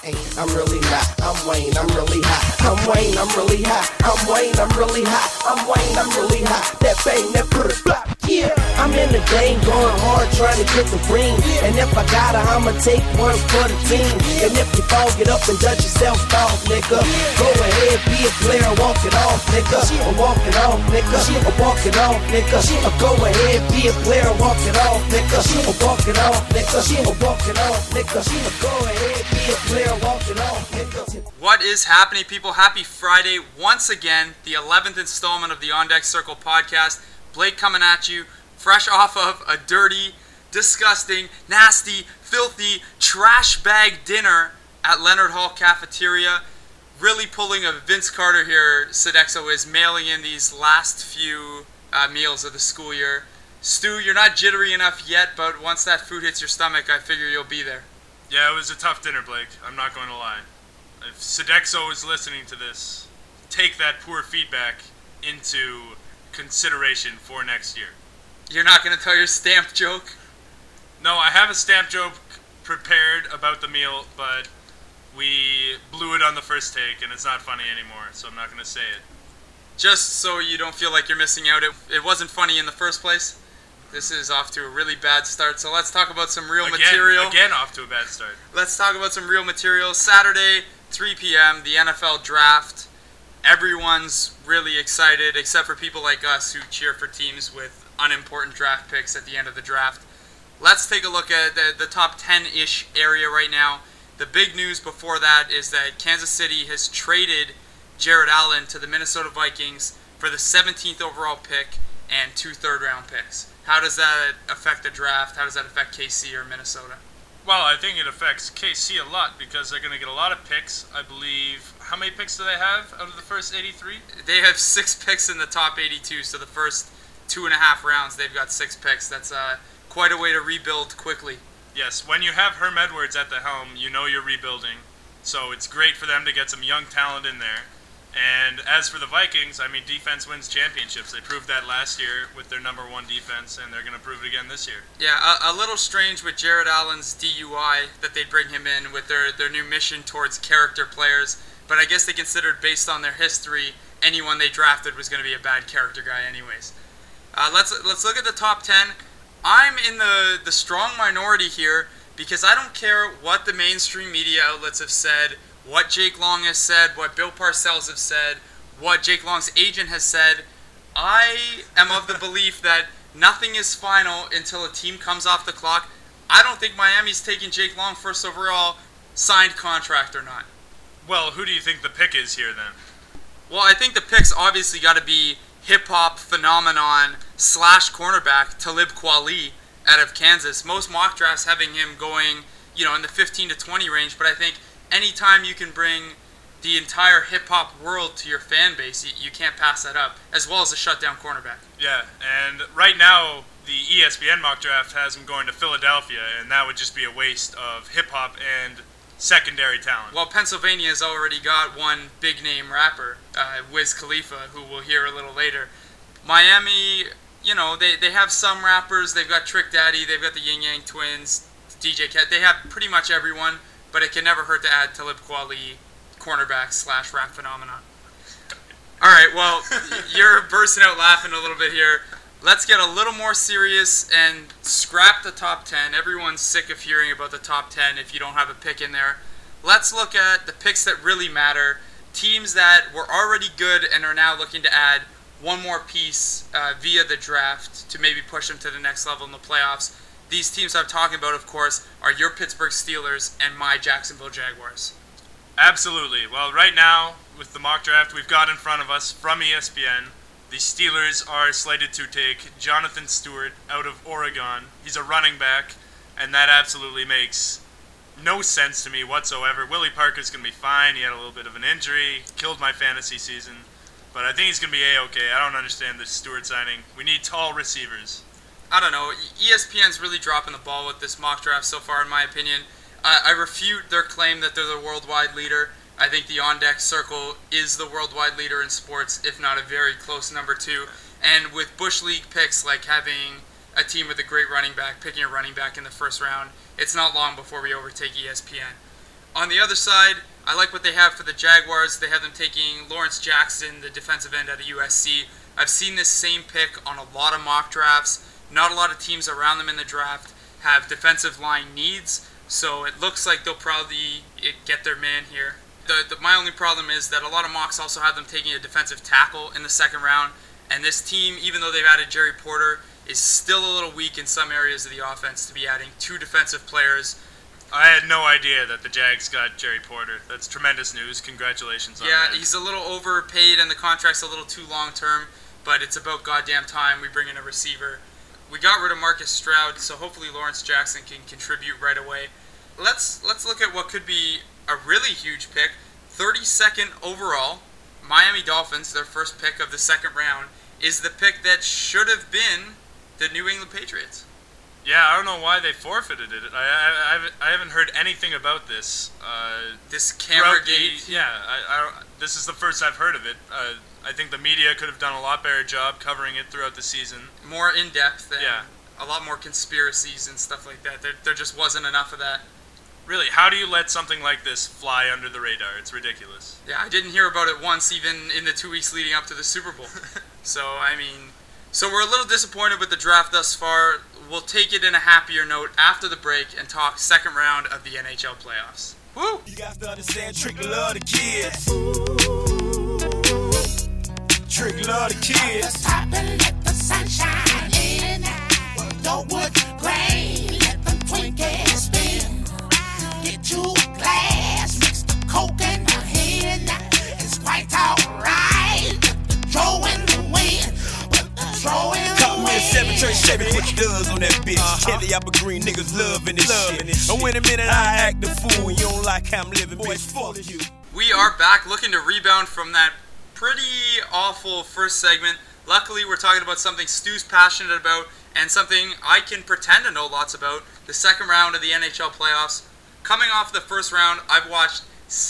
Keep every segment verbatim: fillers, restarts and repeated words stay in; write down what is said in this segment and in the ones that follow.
I'm really hot. I'm Wayne, I'm really hot. I'm Wayne, I'm really hot. I'm Wayne, I'm really hot. I'm Wayne, I'm really hot. That bang, that brr, blah, yeah. I'm in the game going hard trying to get the ring. And if I gotta, I'ma take one for the team. And if you fall, get up and dust yourself off, nigga. Go ahead, be a player, walk it off, nigga. Or walk it off, nigga. Or walk it off, nigga. Or go ahead, be a player, walk it off, nigga. Or walk it off, nigga. Or walk it off, nigga. Or go ahead, be a player, walk it off, nigga. What is happening, people? Happy Friday once again, the eleventh installment of the On Deck Circle podcast. Blake coming at you, fresh off of a dirty, disgusting, nasty, filthy, trash bag dinner at Leonard Hall Cafeteria. Really pulling a Vince Carter here. Sodexo is mailing in these last few uh, meals of the school year. Stu, you're not jittery enough yet, but once that food hits your stomach, I figure you'll be there. Yeah, it was a tough dinner, Blake. I'm not going to lie. If Sodexo is listening to this, take that poor feedback into consideration for next year. You're not going to tell your stamp joke? No, I have a stamp joke prepared about the meal, but we blew it on the first take, and it's not funny anymore, so I'm not going to say it. Just so you don't feel like you're missing out, it, it wasn't funny in the first place. This is off to a really bad start, so let's talk about some real again, material. Again, off to a bad start. Let's talk about some real material. Saturday, three p.m., the N F L Draft. Everyone's really excited, except for people like us who cheer for teams with unimportant draft picks at the end of the draft. Let's take a look at the, the top ten-ish area right now. The big news before that is that Kansas City has traded Jared Allen to the Minnesota Vikings for the seventeenth overall pick and two third-round picks. How does that affect the draft? How does that affect K C or Minnesota? Well, I think it affects K C a lot because they're going to get a lot of picks. I believe, how many picks do they have out of the first eighty-three? They have six picks in the top eighty-two, so the first two and a half rounds, they've got six picks. That's uh, quite a way to rebuild quickly. Yes, when you have Herm Edwards at the helm, you know you're rebuilding. So it's great for them to get some young talent in there. And as for the Vikings, I mean, defense wins championships. They proved that last year with their number one defense, and they're going to prove it again this year. Yeah, a, a little strange with Jared Allen's D U I that they'd bring him in with their, their new mission towards character players. But I guess they considered, based on their history, anyone they drafted was going to be a bad character guy anyways. Uh, let's let's look at the top ten. I'm in the, the strong minority here because I don't care what the mainstream media outlets have said, what Jake Long has said, what Bill Parcells have said, what Jake Long's agent has said. I am of the belief that nothing is final until a team comes off the clock. I don't think Miami's taking Jake Long first overall, signed contract or not. Well, who do you think the pick is here then? Well, I think the pick's obviously got to be hip-hop phenomenon slash cornerback Talib Kweli out of Kansas. Most mock drafts having him going, you know, in the fifteen to twenty range, but I think anytime you can bring the entire hip-hop world to your fan base, you, you can't pass that up, as well as a shutdown cornerback. Yeah, and right now, the E S P N mock draft has him going to Philadelphia, and that would just be a waste of hip-hop and secondary talent. Well, Pennsylvania's already got one big-name rapper, uh, Wiz Khalifa, who we'll hear a little later. Miami, you know, they, they have some rappers. They've got Trick Daddy, they've got the Yin Yang Twins, D J Cat. They have pretty much everyone. But it can never hurt to add Talib Kweli, cornerback slash rap phenomenon. All right, well, you're bursting out laughing a little bit here. Let's get a little more serious and scrap the top ten. Everyone's sick of hearing about the top ten if you don't have a pick in there. Let's look at the picks that really matter. Teams that were already good and are now looking to add one more piece uh, via the draft to maybe push them to the next level in the playoffs. These teams I'm talking about, of course, are your Pittsburgh Steelers and my Jacksonville Jaguars. Absolutely. Well, right now, with the mock draft we've got in front of us from E S P N, the Steelers are slated to take Jonathan Stewart out of Oregon. He's a running back, and that absolutely makes no sense to me whatsoever. Willie Parker's going to be fine. He had a little bit of an injury, killed my fantasy season, but I think he's going to be A-okay. I don't understand this Stewart signing. We need tall receivers. I don't know. E S P N's really dropping the ball with this mock draft so far, in my opinion. I, I refute their claim that they're the worldwide leader. I think the On Deck Circle is the worldwide leader in sports, if not a very close number two. And with Bush League picks, like having a team with a great running back, picking a running back in the first round, it's not long before we overtake E S P N. On the other side, I like what they have for the Jaguars. They have them taking Lawrence Jackson, the defensive end out of U S C. I've seen this same pick on a lot of mock drafts. Not a lot of teams around them in the draft have defensive line needs, so it looks like they'll probably get their man here. The, the, my only problem is that a lot of mocks also have them taking a defensive tackle in the second round, and this team, even though they've added Jerry Porter, is still a little weak in some areas of the offense to be adding two defensive players. I had no idea that the Jags got Jerry Porter. That's tremendous news. Congratulations on Yeah, that. he's a little overpaid and the contract's a little too long term, but it's about goddamn time we bring in a receiver. We got rid of Marcus Stroud, so hopefully Lawrence Jackson can contribute right away. Let's let's look at what could be a really huge pick. thirty-second overall, Miami Dolphins, their first pick of the second round, is the pick that should have been the New England Patriots. Yeah, I don't know why they forfeited it. I I, I, haven't, I haven't heard anything about this. Uh, this camera gate. The, yeah, I, I, this is the first I've heard of it. Uh, I think the media could have done a lot better job covering it throughout the season. More in depth and yeah. a lot more conspiracies and stuff like that. There, there just wasn't enough of that. Really, how do you let something like this fly under the radar? It's ridiculous. Yeah, I didn't hear about it once, even in the two weeks leading up to the Super Bowl. So, I mean, so we're a little disappointed with the draft thus far. We'll take it in a happier note after the break and talk second round of the N H L playoffs. Woo! You got to understand, Trick love the kids. Trick love the kids. Stop and let the sunshine in. Don't wood grain, let them Twinkies spin. Get you a glass, mix the Coke and the hen. It's quite alright. Throw in the wind, but throw in the Caught me a seven tray Chevy, put the does on that bitch. Uh-huh. Kelly Apple Green niggas loving this loving shit. This and when a minute I act the fool and you don't like how I'm living, boy, fuck you. We are back looking to rebound from that pretty awful first segment. Luckily, we're talking about something Stu's passionate about and something I can pretend to know lots about, the second round of the N H L playoffs. Coming off the first round, I've watched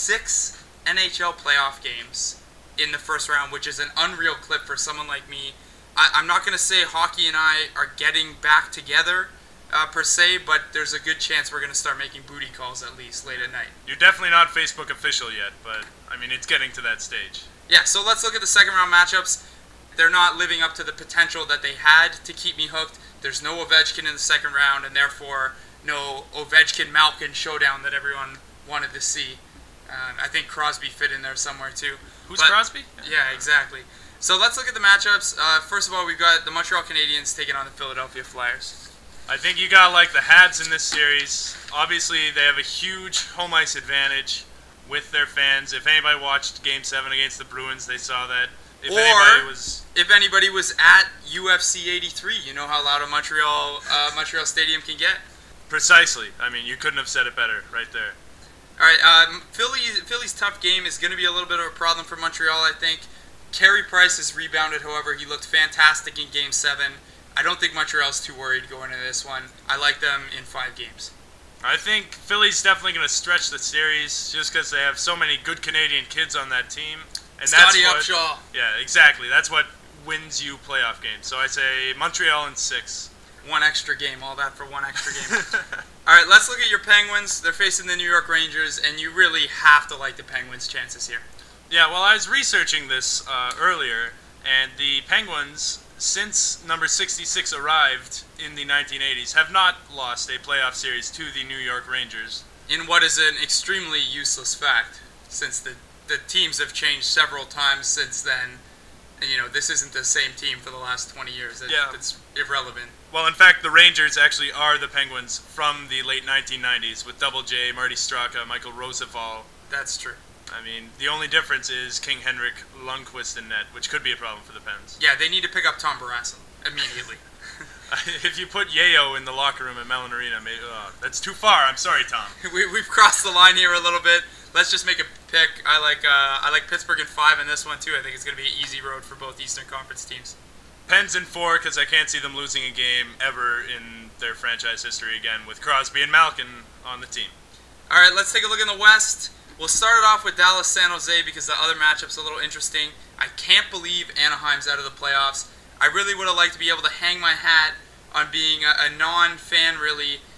six N H L playoff games in the first round, which is an unreal clip for someone like me. I, I'm not going to say hockey and I are getting back together uh, per se, but there's a good chance we're going to start making booty calls at least late at night. You're definitely not Facebook official yet, but, I mean, it's getting to that stage. Yeah, so let's look at the second round matchups. They're not living up to the potential that they had to keep me hooked. There's no Ovechkin in the second round, and therefore no Ovechkin-Malkin showdown that everyone wanted to see. Uh, I think Crosby fit in there somewhere too. Who's but, Crosby? Yeah, exactly. So let's look at the matchups. Uh, first of all, we've got the Montreal Canadiens taking on the Philadelphia Flyers. I think you got like the Habs in this series. Obviously, they have a huge home ice advantage with their fans. If anybody watched Game seven against the Bruins, they saw that. If or anybody was, if anybody was at U F C eighty-three, you know how loud a Montreal uh, Montreal Stadium can get. Precisely. I mean, you couldn't have said it better right there. All right, um, Philly, Philly's tough game is going to be a little bit of a problem for Montreal, I think. Carey Price has rebounded, however. He looked fantastic in Game seven. I don't think Montreal's too worried going into this one. I like them in five games. I think Philly's definitely going to stretch the series just because they have so many good Canadian kids on that team. And Scotty that's what, Upshaw. Yeah, exactly. That's what wins you playoff games. So I say Montreal in six. One extra game, all that for one extra game. All right, let's look at your Penguins. They're facing the New York Rangers, and you really have to like the Penguins' chances here. Yeah, well, I was researching this uh, earlier, and the Penguins, since number sixty-six arrived in the nineteen eighties, have not lost a playoff series to the New York Rangers. In what is an extremely useless fact, since the, the teams have changed several times since then. And, you know, this isn't the same team for the last twenty years. It, yeah. It's irrelevant. Well, in fact, the Rangers actually are the Penguins from the late nineteen nineties with Double J, Marty Straka, Michael Roosevelt. That's true. I mean, the only difference is King Henrik Lundqvist in net, which could be a problem for the Pens. Yeah, they need to pick up Tom Barrasso immediately. If you put Yayo in the locker room at Mellon Arena, maybe, uh, that's too far. I'm sorry, Tom. we, we've crossed the line here a little bit. Let's just make a pick. I like uh, I like Pittsburgh in five in this one, too. I think it's going to be an easy road for both Eastern Conference teams. Pens in four, because I can't see them losing a game ever in their franchise history again with Crosby and Malkin on the team. All right, let's take a look in the West. We'll start it off with Dallas San Jose because the other matchup's a little interesting. I can't believe Anaheim's out of the playoffs. I really would have liked to be able to hang my hat on being a, a non-fan, really,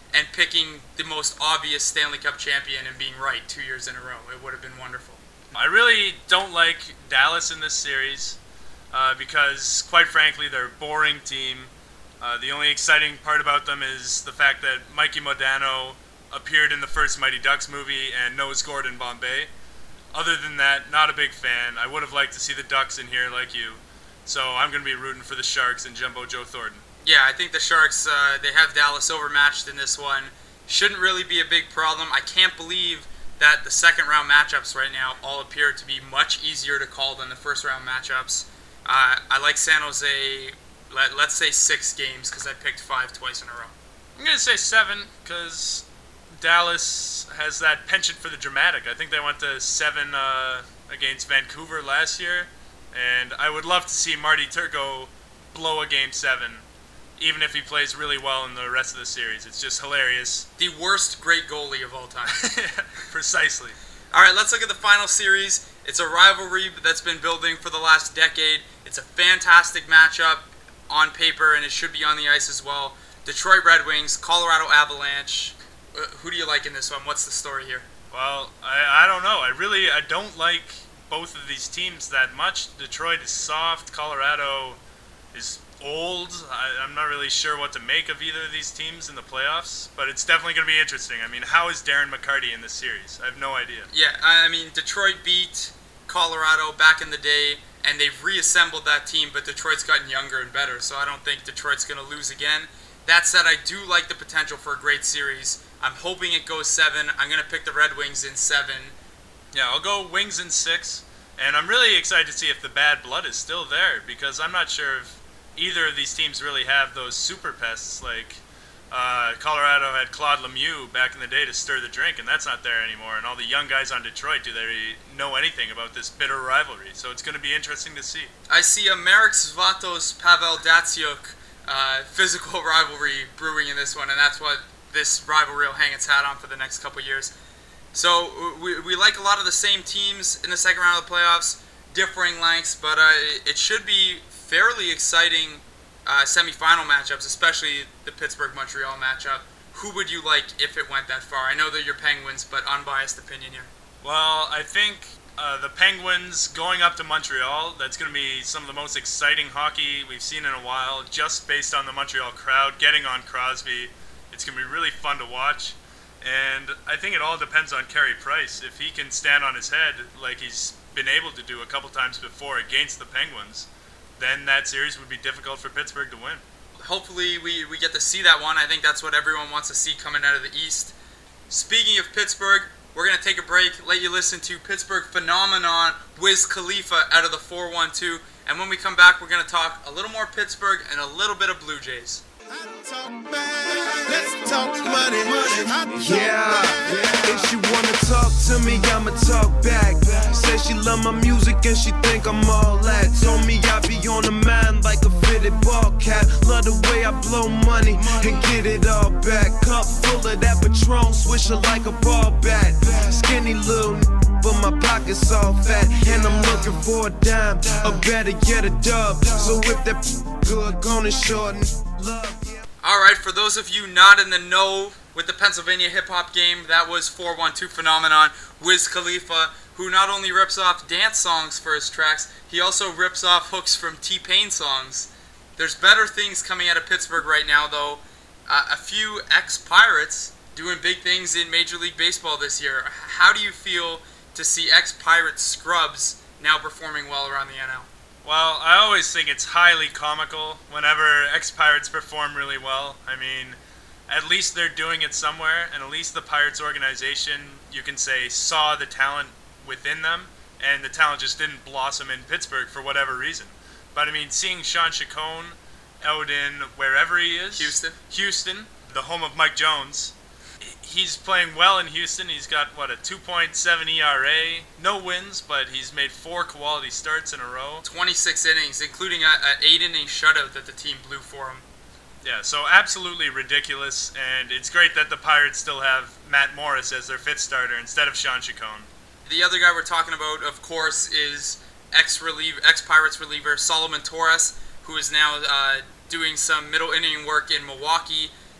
and picking the most obvious Stanley Cup champion and being right two years in a row. It would have been wonderful. I really don't like Dallas in this series uh, because, quite frankly, they're a boring team. Uh, the only exciting part about them is the fact that Mikey Modano appeared in the first Mighty Ducks movie and knows Gordon Bombay. Other than that, not a big fan. I would have liked to see the Ducks in here like you. So I'm going to be rooting for the Sharks and Jumbo Joe Thornton. Yeah, I think the Sharks, uh, they have Dallas overmatched in this one. Shouldn't really be a big problem. I can't believe that the second round matchups right now all appear to be much easier to call than the first round matchups. Uh, I like San Jose, let, let's say six games, because I picked five twice in a row. I'm going to say seven because Dallas has that penchant for the dramatic. I think they went to seven uh, against Vancouver last year, and I would love to see Marty Turco blow a game seven, even if he plays really well in the rest of the series. It's just hilarious. The worst great goalie of all time. Precisely. All right, let's look at the final series. It's a rivalry that's been building for the last decade. It's a fantastic matchup on paper, and it should be on the ice as well. Detroit Red Wings, Colorado Avalanche. Uh, who do you like in this one? What's the story here? Well, I, I don't know. I really I don't like both of these teams that much. Detroit is soft. Colorado is old. I, I'm not really sure what to make of either of these teams in the playoffs, but it's definitely going to be interesting. I mean, how is Darren McCarty in this series? I have no idea. Yeah, I mean, Detroit beat Colorado back in the day, and they've reassembled that team, but Detroit's gotten younger and better, so I don't think Detroit's going to lose again. That said, I do like the potential for a great series. I'm hoping it goes seven. I'm going to pick the Red Wings in seven. Yeah, I'll go Wings in six, and I'm really excited to see if the bad blood is still there, because I'm not sure if either of these teams really have those super pests. Like uh, Colorado had Claude Lemieux back in the day to stir the drink, and that's not there anymore. And all the young guys on Detroit, do they know anything about this bitter rivalry? So it's going to be interesting to see. I see a Marek Svatos Pavel Datsyuk uh, physical rivalry brewing in this one, and that's what this rivalry will hang its hat on for the next couple years. So we, we like a lot of the same teams in the second round of the playoffs, differing lengths, but uh, it should be fairly exciting uh, semifinal matchups, especially the Pittsburgh-Montreal matchup. Who would you like if it went that far? I know that you're Penguins, but unbiased opinion here. Well, I think uh, the Penguins going up to Montreal, that's going to be some of the most exciting hockey we've seen in a while, just based on the Montreal crowd getting on Crosby. It's going to be really fun to watch. And I think it all depends on Carey Price. If he can stand on his head like he's been able to do a couple times before against the Penguins, then that series would be difficult for Pittsburgh to win. Hopefully we, we get to see that one. I think that's what everyone wants to see coming out of the East. Speaking of Pittsburgh, we're going to take a break, let you listen to Pittsburgh phenomenon Wiz Khalifa out of the four one two. And when we come back, we're going to talk a little more Pittsburgh and a little bit of Blue Jays. Let's talk money, money. Yeah, if she wanna talk to me, I'ma talk back. Say she love my music and she think I'm all that. Told me I be on the man like a fitted ball cap. Love the way I blow money and get it all back. Cup full of that Patron, swish it like a ball bat. Skinny little n- but my pockets all fat. And I'm looking for a dime, or better get a dub. So if that good, gonna shorten love. Alright, for those of you not in the know with the Pennsylvania hip-hop game, that was four one two phenomenon Wiz Khalifa, who not only rips off dance songs for his tracks, he also rips off hooks from T-Pain songs. There's better things coming out of Pittsburgh right now, though. Uh, a few ex-Pirates doing big things in Major League Baseball this year. How do you feel to see ex-Pirates scrubs now performing well around the N L? Well, I always think it's highly comical whenever ex-Pirates perform really well. I mean, at least they're doing it somewhere, and at least the Pirates organization, you can say, saw the talent within them, and the talent just didn't blossom in Pittsburgh for whatever reason. But I mean, seeing Sean Chacon out in wherever he is, Houston, Houston, the home of Mike Jones, he's playing well in Houston. He's got, what, a two point seven E R A. No wins, but he's made four quality starts in a row. twenty-six innings, including an eight-inning shutout that the team blew for him. Yeah, so absolutely ridiculous, and it's great that the Pirates still have Matt Morris as their fifth starter instead of Sean Chacon. The other guy we're talking about, of course, is ex-reliever, ex-Pirates reliever Solomon Torres, who is now uh, doing some middle inning work in Milwaukee.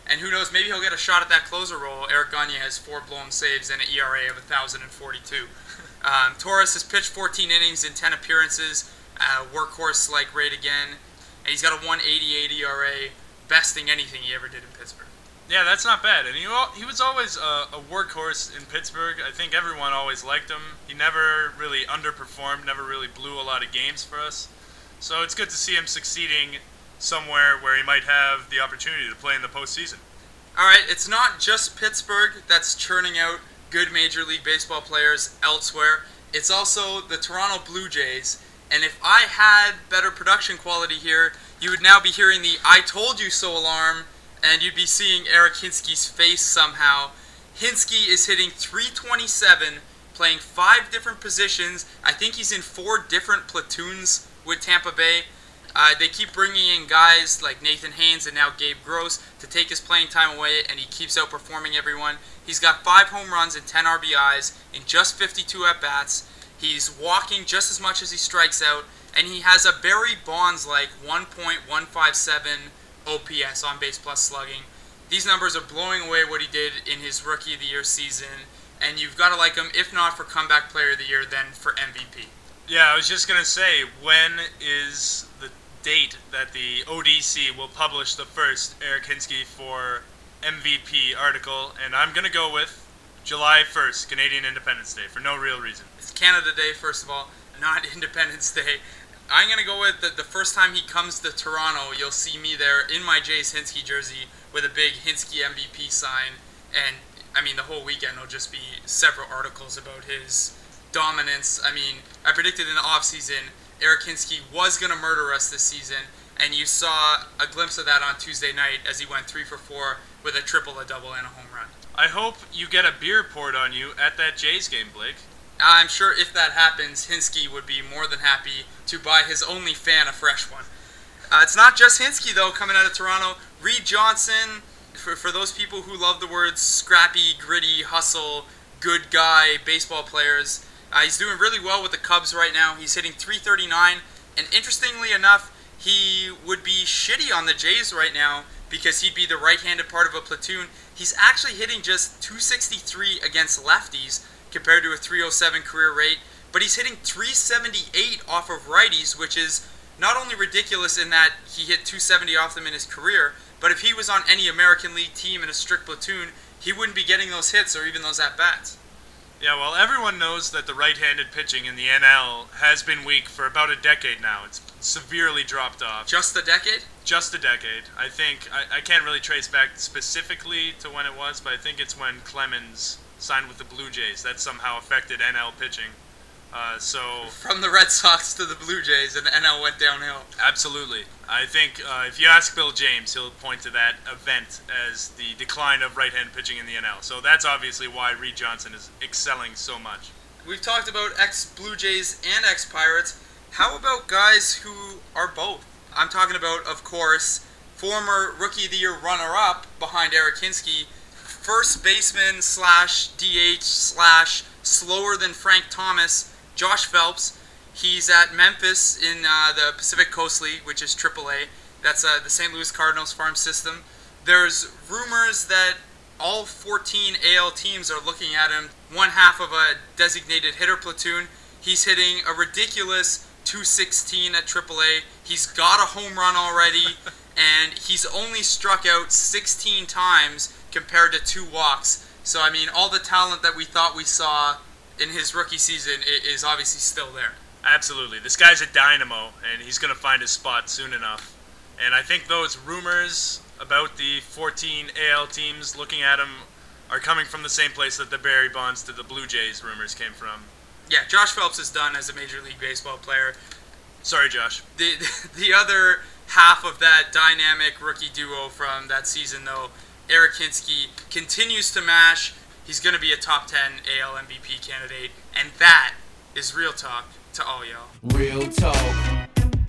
And who knows, maybe he'll get a shot at that closer role. Eric Gagne has four blown saves and an E R A of one thousand forty-two. Um, Torres has pitched fourteen innings in ten appearances, uh, workhorse-like rate again, and he's got a one eighty-eight E R A, besting anything he ever did in Pittsburgh. Yeah, that's not bad. And he he was always a, a workhorse in Pittsburgh. I think everyone always liked him. He never really underperformed, never really blew a lot of games for us. So it's good to see him succeeding somewhere where he might have the opportunity to play in the postseason. All right, it's not just Pittsburgh that's churning out good Major League Baseball players elsewhere. It's also the Toronto Blue Jays. And if I had better production quality here, you would now be hearing the "I told you so" alarm, and you'd be seeing Eric Hinske's face somehow. Hinske is hitting three twenty-seven, playing five different positions. I think he's in four different platoons with Tampa Bay. Uh, they keep bringing in guys like Nathan Haynes and now Gabe Gross to take his playing time away, and he keeps outperforming everyone. He's got five home runs and ten R B Is in just fifty-two at-bats. He's walking just as much as he strikes out, and he has a Barry Bonds-like one point one five seven O P S, on-base plus slugging. These numbers are blowing away what he did in his Rookie of the Year season, and you've got to like him, if not for Comeback Player of the Year, then for M V P. Yeah, I was just going to say, when is the date that the O D C will publish the first Eric Hinske for M V P article? And I'm going to go with July first, Canadian Independence Day, for no real reason. It's Canada Day, first of all, not Independence Day. I'm going to go with the, the first time he comes to Toronto, you'll see me there in my Jays Hinske jersey with a big Hinske M V P sign. And, I mean, the whole weekend will just be several articles about his dominance. I mean, I predicted in the offseason Eric Hinske was going to murder us this season, and you saw a glimpse of that on Tuesday night as he went three for four with a triple, a double, and a home run. I hope you get a beer poured on you at that Jays game, Blake. I'm sure if that happens, Hinske would be more than happy to buy his only fan a fresh one. Uh, it's not just Hinske, though, coming out of Toronto. Reed Johnson, for, for those people who love the words scrappy, gritty, hustle, good guy, baseball players, uh, he's doing really well with the Cubs right now. He's hitting three thirty-nine, and interestingly enough, he would be shitty on the Jays right now because he'd be the right-handed part of a platoon. He's actually hitting just two sixty-three against lefties, compared to a three oh seven career rate, but he's hitting three seventy-eight off of righties, which is not only ridiculous in that he hit two seventy off them in his career, but if he was on any American League team in a strict platoon, he wouldn't be getting those hits or even those at-bats. Yeah, well, everyone knows that the right-handed pitching in the N L has been weak for about a decade now. It's severely dropped off. Just a decade? Just a decade. I think, I, I can't really trace back specifically to when it was, but I think it's when Clemens signed with the Blue Jays. That somehow affected N L pitching. Uh, so From the Red Sox to the Blue Jays, and the N L went downhill. Absolutely. I think uh, if you ask Bill James, he'll point to that event as the decline of right-hand pitching in the N L. So that's obviously why Reed Johnson is excelling so much. We've talked about ex-Blue Jays and ex-Pirates. How about guys who are both? I'm talking about, of course, former Rookie of the Year runner-up behind Eric Hinske, first baseman slash D H slash slower than Frank Thomas, Josh Phelps. He's at Memphis in uh, the Pacific Coast League, which is triple A. That's uh, the Saint Louis Cardinals farm system. There's rumors that all fourteen A L teams are looking at him, one half of a designated hitter platoon. He's hitting a ridiculous two sixteen at triple A. He's got a home run already, and he's only struck out sixteen times compared to two walks. So, I mean, all the talent that we thought we saw in his rookie season is obviously still there. Absolutely. This guy's a dynamo, and he's going to find his spot soon enough. And I think those rumors about the fourteen A L teams looking at him are coming from the same place that the Barry Bonds to the Blue Jays rumors came from. Yeah, Josh Phelps is done as a Major League Baseball player. Sorry, Josh. The the other half of that dynamic rookie duo from that season, though, Eric Hinske, continues to mash. He's going to be a top ten A L M V P candidate, and that is real talk to all y'all. Real talk.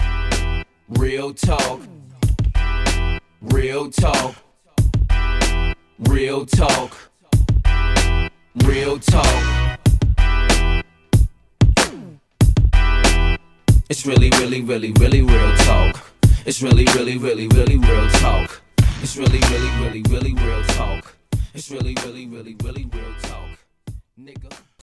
Real talk. Real talk. Real talk. Real talk. It's really, really, really, really real talk. It's really, really, really, really real talk. It's really, really, really, really real talk. It's really, really, really, really real talk. Nigga.